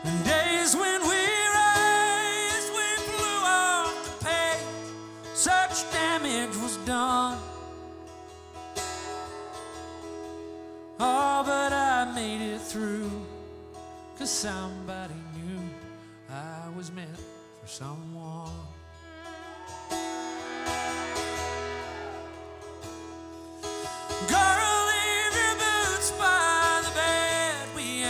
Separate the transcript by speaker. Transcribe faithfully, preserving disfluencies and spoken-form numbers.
Speaker 1: And days when we raced, we flew off the page. Such damage was done. Oh, but I made it through, 'cause somebody knew I was meant for someone.